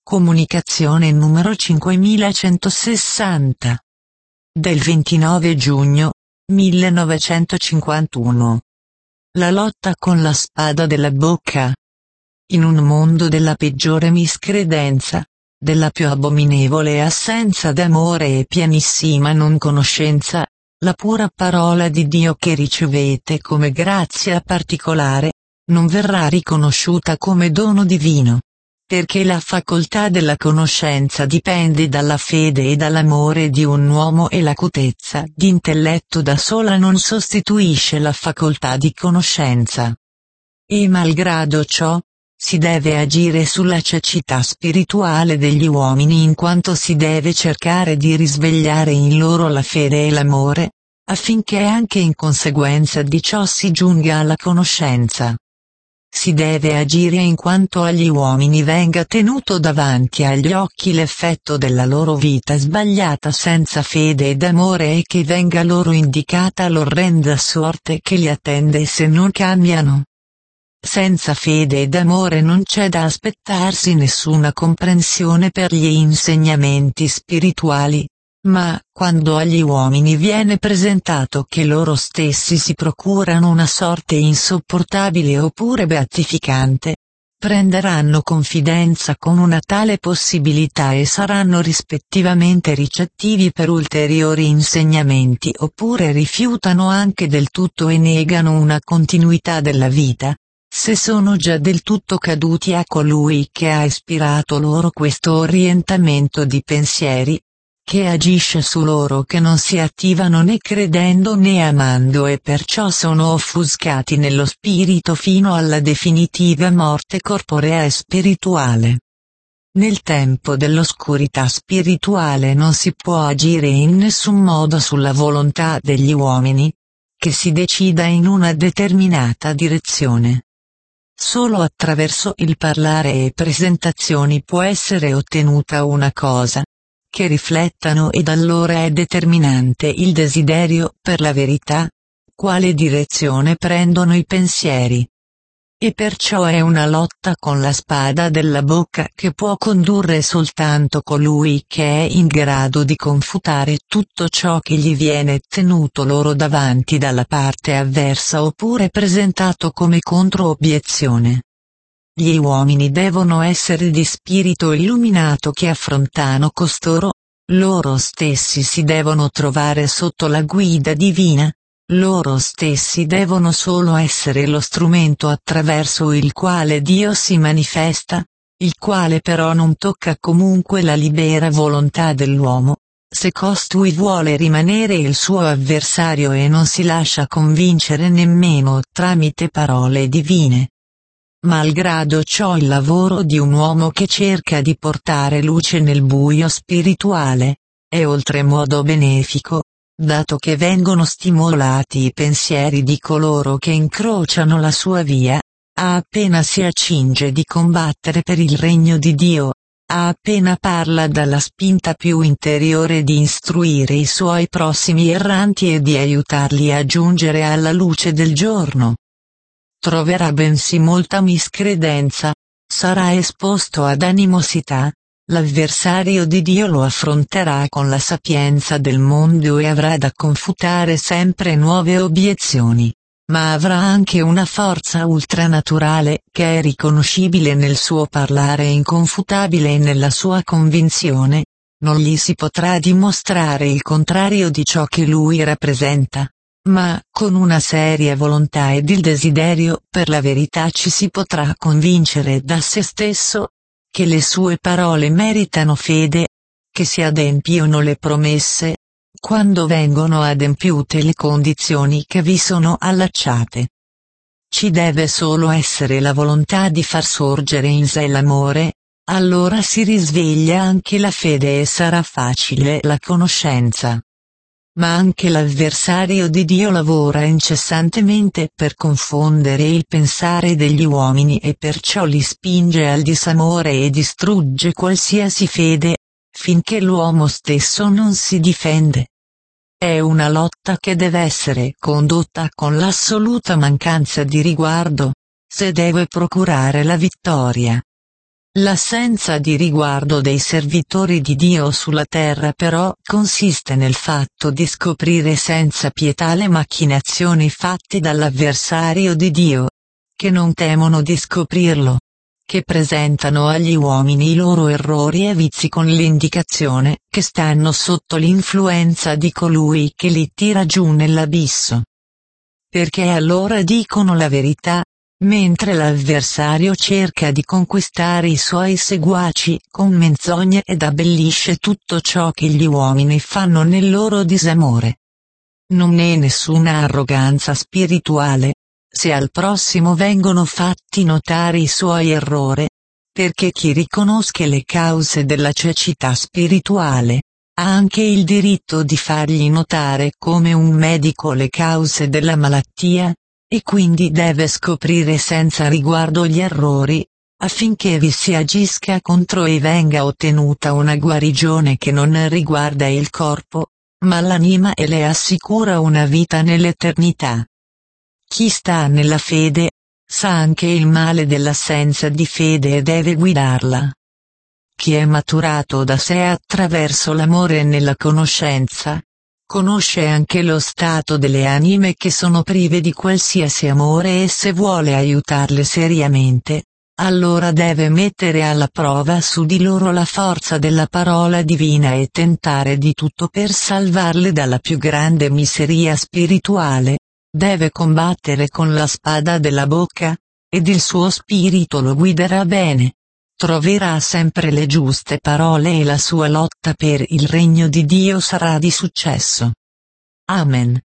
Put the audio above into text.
Comunicazione numero 5160. Del 29 giugno 1951. La lotta con la spada della bocca. In un mondo della peggiore miscredenza, della più abominevole assenza d'amore e pienissima non conoscenza, la pura parola di Dio che ricevete come grazia particolare, non verrà riconosciuta come dono divino. Perché la facoltà della conoscenza dipende dalla fede e dall'amore di un uomo e l'acutezza d'intelletto da sola non sostituisce la facoltà di conoscenza. E malgrado ciò, si deve agire sulla cecità spirituale degli uomini in quanto si deve cercare di risvegliare in loro la fede e l'amore, affinché anche in conseguenza di ciò si giunga alla conoscenza. Si deve agire in quanto agli uomini venga tenuto davanti agli occhi l'effetto della loro vita sbagliata senza fede ed amore e che venga loro indicata l'orrenda sorte che li attende se non cambiano. Senza fede ed amore non c'è da aspettarsi nessuna comprensione per gli insegnamenti spirituali. Ma, quando agli uomini viene presentato che loro stessi si procurano una sorte insopportabile oppure beatificante, prenderanno confidenza con una tale possibilità e saranno rispettivamente ricettivi per ulteriori insegnamenti oppure rifiutano anche del tutto e negano una continuità della vita, se sono già del tutto caduti a colui che ha ispirato loro questo orientamento di pensieri, che agisce su loro che non si attivano né credendo né amando e perciò sono offuscati nello spirito fino alla definitiva morte corporea e spirituale. Nel tempo dell'oscurità spirituale non si può agire in nessun modo sulla volontà degli uomini, che si decida in una determinata direzione. Solo attraverso il parlare e presentazioni può essere ottenuta una cosa che riflettano ed allora è determinante il desiderio per la verità, quale direzione prendono i pensieri. E perciò è una lotta con la spada della bocca che può condurre soltanto colui che è in grado di confutare tutto ciò che gli viene tenuto loro davanti dalla parte avversa oppure presentato come controobiezione. Gli uomini devono essere di spirito illuminato che affrontano costoro, loro stessi si devono trovare sotto la guida divina, loro stessi devono solo essere lo strumento attraverso il quale Dio si manifesta, il quale però non tocca comunque la libera volontà dell'uomo, se costui vuole rimanere il suo avversario e non si lascia convincere nemmeno tramite parole divine. Malgrado ciò il lavoro di un uomo che cerca di portare luce nel buio spirituale, è oltremodo benefico, dato che vengono stimolati i pensieri di coloro che incrociano la sua via, appena si accinge di combattere per il regno di Dio, appena parla dalla spinta più interiore di istruire i suoi prossimi erranti e di aiutarli a giungere alla luce del giorno. Troverà bensì molta miscredenza, sarà esposto ad animosità, l'avversario di Dio lo affronterà con la sapienza del mondo e avrà da confutare sempre nuove obiezioni, ma avrà anche una forza ultranaturale che è riconoscibile nel suo parlare e inconfutabile nella sua convinzione, non gli si potrà dimostrare il contrario di ciò che lui rappresenta. Ma, con una seria volontà ed il desiderio per la verità ci si potrà convincere da se stesso, che le sue parole meritano fede, che si adempiono le promesse, quando vengono adempiute le condizioni che vi sono allacciate. Ci deve solo essere la volontà di far sorgere in sé l'amore, allora si risveglia anche la fede e sarà facile la conoscenza. Ma anche l'avversario di Dio lavora incessantemente per confondere il pensare degli uomini e perciò li spinge al disamore e distrugge qualsiasi fede, finché l'uomo stesso non si difende. È una lotta che deve essere condotta con l'assoluta mancanza di riguardo, se deve procurare la vittoria. L'assenza di riguardo dei servitori di Dio sulla terra però consiste nel fatto di scoprire senza pietà le macchinazioni fatte dall'avversario di Dio, che non temono di scoprirlo, che presentano agli uomini i loro errori e vizi con l'indicazione che stanno sotto l'influenza di colui che li tira giù nell'abisso. Perché allora dicono la verità, mentre l'avversario cerca di conquistare i suoi seguaci con menzogne ed abbellisce tutto ciò che gli uomini fanno nel loro disamore. Non è nessuna arroganza spirituale, se al prossimo vengono fatti notare i suoi errori, perché chi riconosce le cause della cecità spirituale, ha anche il diritto di fargli notare come un medico le cause della malattia, e quindi deve scoprire senza riguardo gli errori, affinché vi si agisca contro e venga ottenuta una guarigione che non riguarda il corpo, ma l'anima e le assicura una vita nell'eternità. Chi sta nella fede, sa anche il male dell'assenza di fede e deve guidarla. Chi è maturato da sé attraverso l'amore nella conoscenza, conosce anche lo stato delle anime che sono prive di qualsiasi amore e se vuole aiutarle seriamente, allora deve mettere alla prova su di loro la forza della parola divina e tentare di tutto per salvarle dalla più grande miseria spirituale, deve combattere con la spada della bocca, ed il suo spirito lo guiderà bene. Troverà sempre le giuste parole e la sua lotta per il regno di Dio sarà di successo. Amen.